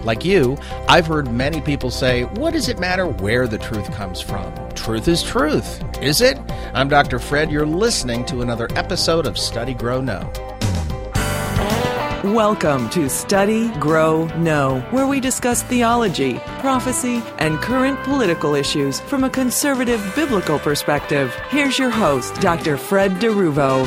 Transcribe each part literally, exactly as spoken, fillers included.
Like you, I've heard many people say, what does it matter where the truth comes from? Truth is truth, is it? I'm Doctor Fred. You're listening to another episode of Study, Grow, Know. Welcome to Study, Grow, Know, where we discuss theology, prophecy, and current political issues from a conservative biblical perspective. Here's your host, Doctor Fred DeRuvo.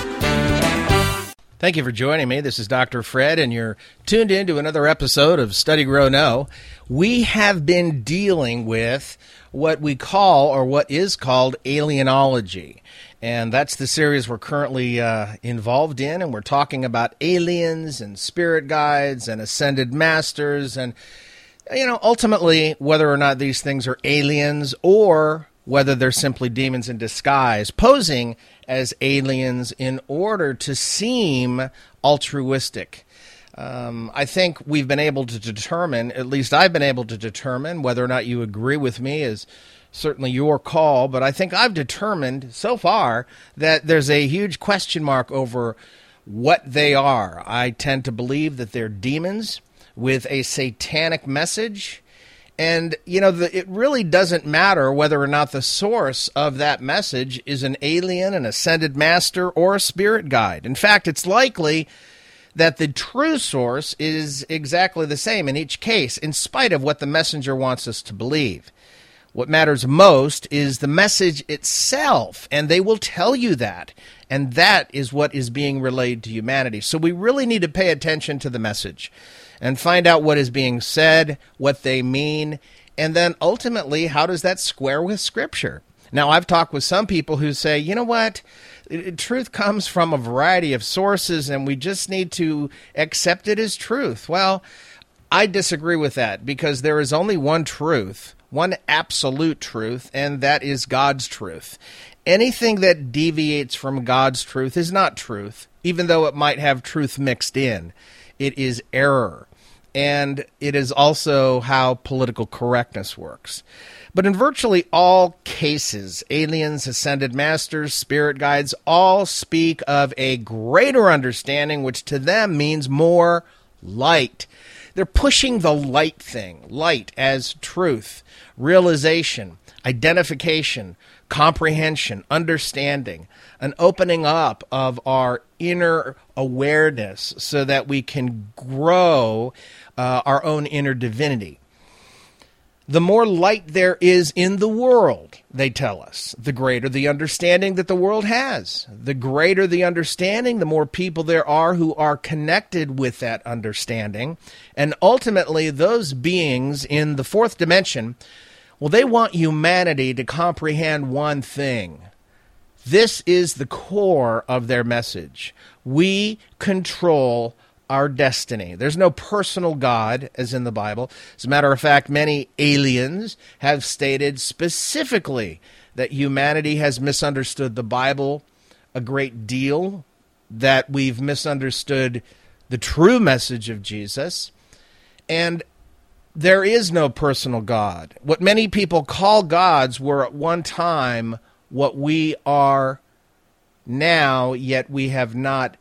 Thank you for joining me. This is Doctor Fred, and you're tuned in to another episode of Study, Grow, Know. We have been dealing with what we call, or what is called, alienology. And that's the series we're currently uh, involved in, and we're talking about aliens and spirit guides and ascended masters and, you know, ultimately whether or not these things are aliens or whether they're simply demons in disguise, posing as aliens in order to seem altruistic. Um, I think we've been able to determine, at least I've been able to determine, whether or not you agree with me is certainly your call, but I think I've determined so far that there's a huge question mark over what they are. I tend to believe that they're demons with a satanic message. And, you know, the, it really doesn't matter whether or not the source of that message is an alien, an ascended master, or a spirit guide. In fact, it's likely that the true source is exactly the same in each case, in spite of what the messenger wants us to believe. What matters most is the message itself, and they will tell you that. And that is what is being relayed to humanity. So we really need to pay attention to the message and find out what is being said, what they mean, and then ultimately, how does that square with Scripture? Now, I've talked with some people who say, you know what, truth comes from a variety of sources, and we just need to accept it as truth. Well, I disagree with that, because there is only one truth, one absolute truth, and that is God's truth. Anything that deviates from God's truth is not truth, even though it might have truth mixed in. It is error, and it is also how political correctness works. But in virtually all cases, aliens, ascended masters, spirit guides all speak of a greater understanding, which to them means more light. They're pushing the light thing, light as truth, realization, identification, comprehension, understanding, an opening up of our inner awareness so that we can grow uh, our own inner divinity. The more light there is in the world, they tell us, the greater the understanding that the world has. The greater the understanding, the more people there are who are connected with that understanding. And ultimately, those beings in the fourth dimension, well, they want humanity to comprehend one thing. This is the core of their message. We control our destiny. There's no personal God, as in the Bible. As a matter of fact, many aliens have stated specifically that humanity has misunderstood the Bible a great deal, that we've misunderstood the true message of Jesus, and there is no personal God. What many people call gods were at one time what we are now, yet we have not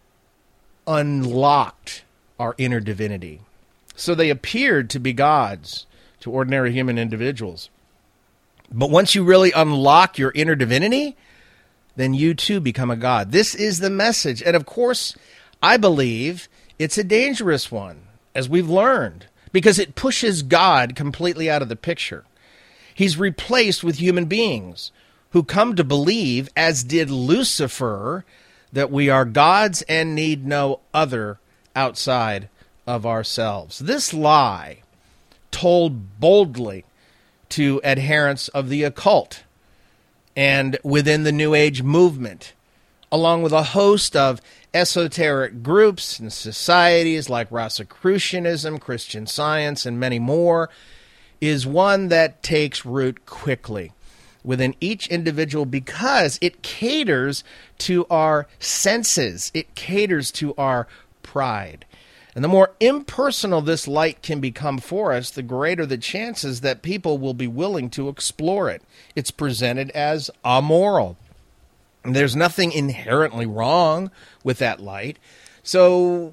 unlocked our inner divinity. So they appeared to be gods to ordinary human individuals. But once you really unlock your inner divinity, then you too become a god. This is the message. And of course, I believe it's a dangerous one, as we've learned, because it pushes God completely out of the picture. He's replaced with human beings who come to believe, as did Lucifer, that we are gods and need no other outside of ourselves. This lie, told boldly to adherents of the occult and within the New Age movement, along with a host of esoteric groups and societies like Rosicrucianism, Christian Science, and many more, is one that takes root quickly within each individual because it caters to our senses. It caters to our pride. And the more impersonal this light can become for us, the greater the chances that people will be willing to explore it. It's presented as amoral. And there's nothing inherently wrong with that light. So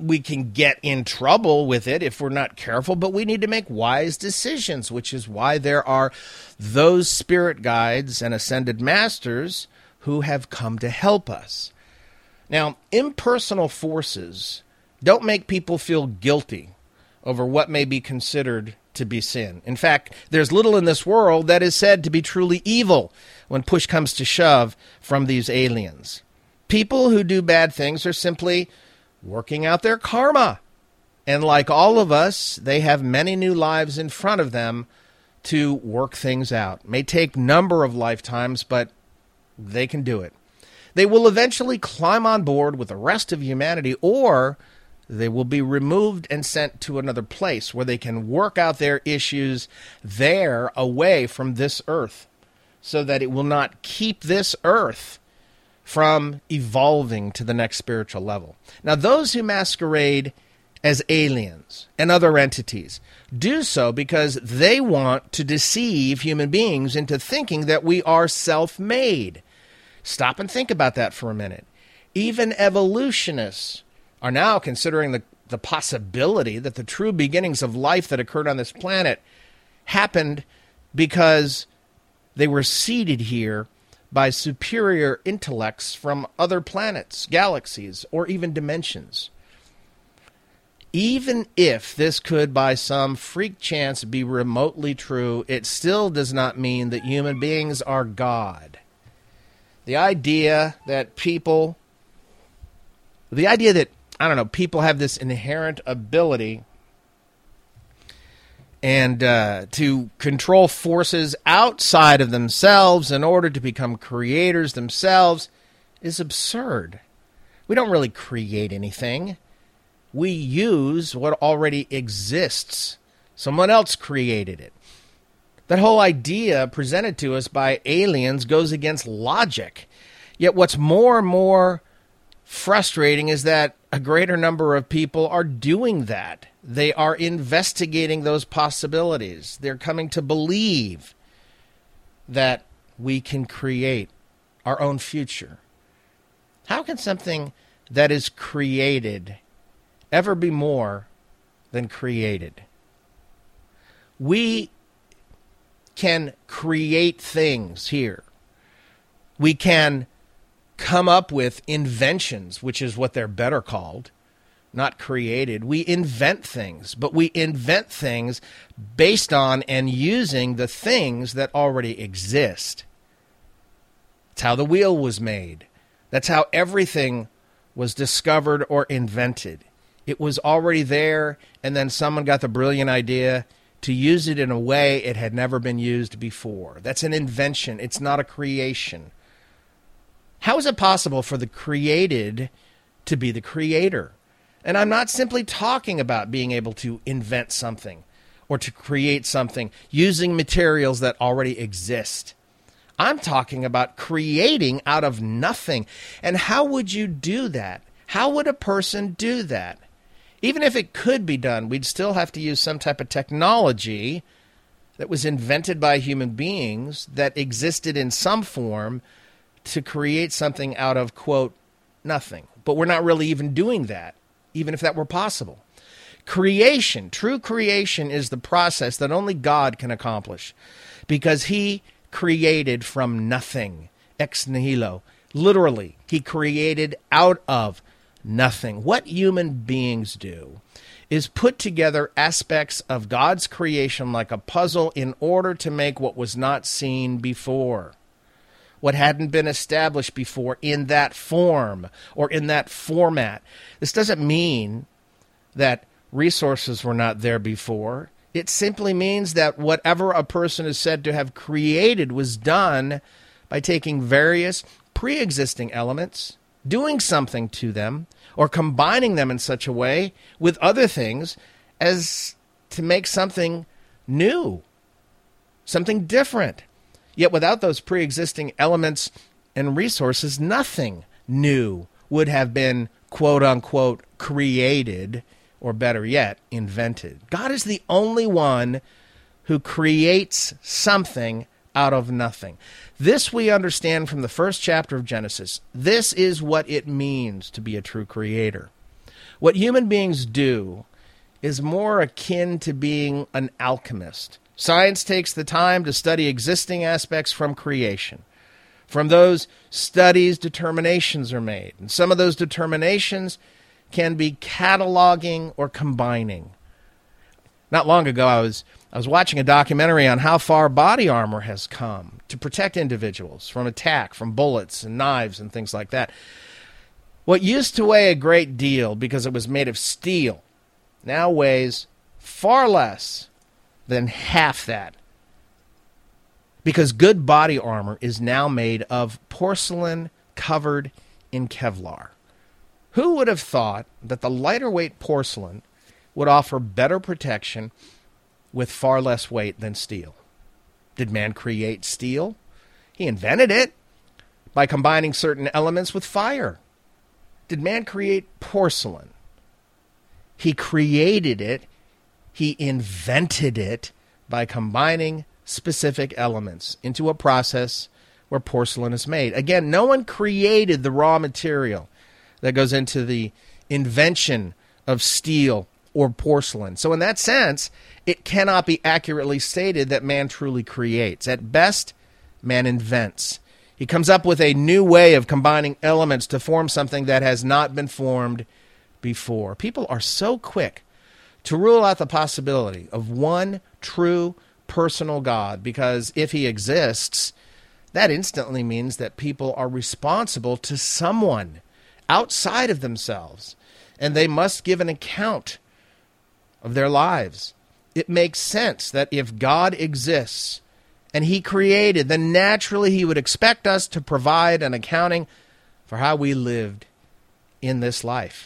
we can get in trouble with it if we're not careful, but we need to make wise decisions, which is why there are those spirit guides and ascended masters who have come to help us. Now, impersonal forces don't make people feel guilty over what may be considered to be sin. In fact, there's little in this world that is said to be truly evil when push comes to shove from these aliens. People who do bad things are simply working out their karma. And like all of us, they have many new lives in front of them to work things out. It may take a number of lifetimes, but they can do it. They will eventually climb on board with the rest of humanity, or they will be removed and sent to another place where they can work out their issues there away from this earth, so that it will not keep this earth from evolving to the next spiritual level. Now, those who masquerade as aliens and other entities do so because they want to deceive human beings into thinking that we are self-made. Stop and think about that for a minute. Even evolutionists are now considering the, the possibility that the true beginnings of life that occurred on this planet happened because they were seeded here by superior intellects from other planets, galaxies, or even dimensions. Even if this could, by some freak chance, be remotely true, it still does not mean that human beings are God. The idea that people, the idea that, I don't know, people have this inherent ability and uh, to control forces outside of themselves in order to become creators themselves is absurd. We don't really create anything. We use what already exists. Someone else created it. That whole idea presented to us by aliens goes against logic. Yet what's more and more frustrating is that a greater number of people are doing that. They are investigating those possibilities. They're coming to believe that we can create our own future. How can something that is created ever be more than created? We can create things here. We can come up with inventions, which is what they're better called, not created. We invent things, but we invent things based on and using the things that already exist. That's how the wheel was made. That's how everything was discovered or invented. It was already there, and then someone got the brilliant idea to use it in a way it had never been used before. That's an invention. It's not a creation. How is it possible for the created to be the creator? And I'm not simply talking about being able to invent something or to create something using materials that already exist. I'm talking about creating out of nothing. And how would you do that? How would a person do that? Even if it could be done, we'd still have to use some type of technology that was invented by human beings that existed in some form to create something out of, quote, nothing. But we're not really even doing that, even if that were possible. Creation, true creation, is the process that only God can accomplish because he created from nothing, ex nihilo. Literally, he created out of nothing. What human beings do is put together aspects of God's creation like a puzzle in order to make what was not seen before, what hadn't been established before in that form or in that format. This doesn't mean that resources were not there before. It simply means that whatever a person is said to have created was done by taking various pre-existing elements, doing something to them, or combining them in such a way with other things as to make something new, something different. Yet without those pre-existing elements and resources, nothing new would have been, quote-unquote, created, or better yet, invented. God is the only one who creates something out of nothing. This we understand from the first chapter of Genesis. This is what it means to be a true creator. What human beings do is more akin to being an alchemist. Science takes the time to study existing aspects from creation. From those studies, determinations are made. And some of those determinations can be cataloging or combining. Not long ago, I was I was watching a documentary on how far body armor has come to protect individuals from attack, from bullets and knives and things like that. What used to weigh a great deal because it was made of steel now weighs far less than half that, because good body armor is now made of porcelain covered in Kevlar. Who would have thought that the lighter weight porcelain would offer better protection with far less weight than steel? Did man create steel? He invented it by combining certain elements with fire. Did man create porcelain? He created it. He invented it by combining specific elements into a process where porcelain is made. Again, no one created the raw material that goes into the invention of steel or porcelain. So in that sense, it cannot be accurately stated that man truly creates. At best, man invents. He comes up with a new way of combining elements to form something that has not been formed before. People are so quick to rule out the possibility of one true personal God, because if he exists, that instantly means that people are responsible to someone outside of themselves, and they must give an account of their lives. It makes sense that if God exists and he created, then naturally he would expect us to provide an accounting for how we lived in this life.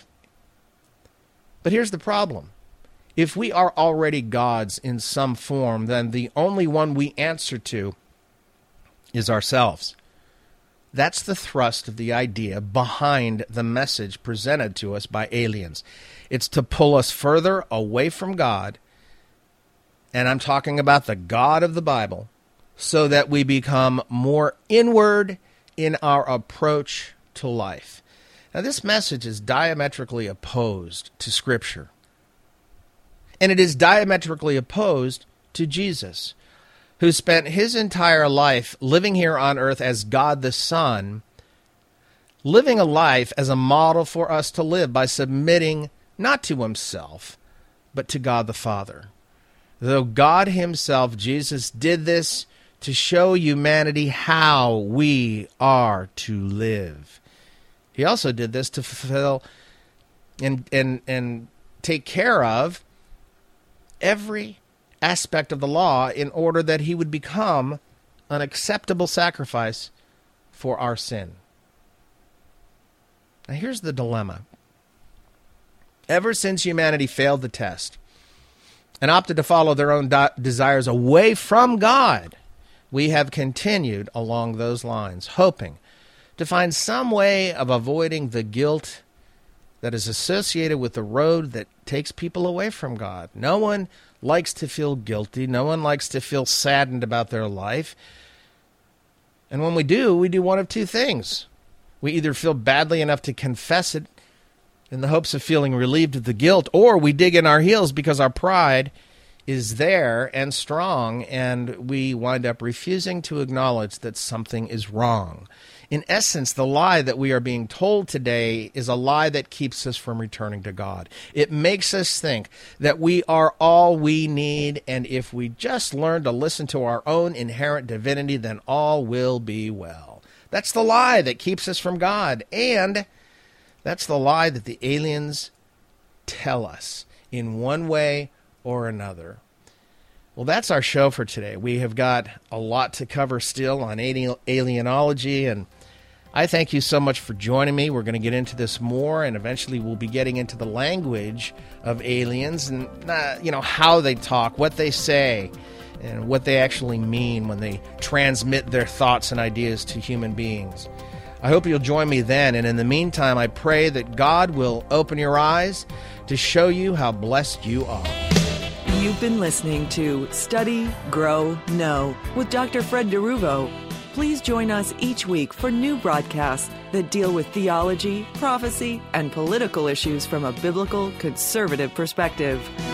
But here's the problem. If we are already gods in some form, then the only one we answer to is ourselves. That's the thrust of the idea behind the message presented to us by aliens. It's to pull us further away from God, and I'm talking about the God of the Bible, so that we become more inward in our approach to life. Now, this message is diametrically opposed to Scripture. And it is diametrically opposed to Jesus, who spent his entire life living here on earth as God the Son, living a life as a model for us to live by submitting not to himself, but to God the Father. Though God himself, Jesus, did this to show humanity how we are to live. He also did this to fulfill and and and take care of every aspect of the law in order that he would become an acceptable sacrifice for our sin. Now here's the dilemma. Ever since humanity failed the test and opted to follow their own de- desires away from God, we have continued along those lines, hoping to find some way of avoiding the guilt that is associated with the road that takes people away from God. No one likes to feel guilty. No one likes to feel saddened about their life. And when we do, we do one of two things. We either feel badly enough to confess it in the hopes of feeling relieved of the guilt, or we dig in our heels because our pride is there and strong, and we wind up refusing to acknowledge that something is wrong. In essence, the lie that we are being told today is a lie that keeps us from returning to God. It makes us think that we are all we need, and if we just learn to listen to our own inherent divinity, then all will be well. That's the lie that keeps us from God, and that's the lie that the aliens tell us in one way or another. Well, that's our show for today. We have got a lot to cover still on alienology, and I thank you so much for joining me. We're going to get into this more, and eventually we'll be getting into the language of aliens and uh, you know, how they talk, what they say, and what they actually mean when they transmit their thoughts and ideas to human beings. I hope you'll join me then, and in the meantime, I pray that God will open your eyes to show you how blessed you are. You've been listening to Study, Grow, Know with Doctor Fred DeRuvo. Please join us each week for new broadcasts that deal with theology, prophecy, and political issues from a biblical, conservative perspective.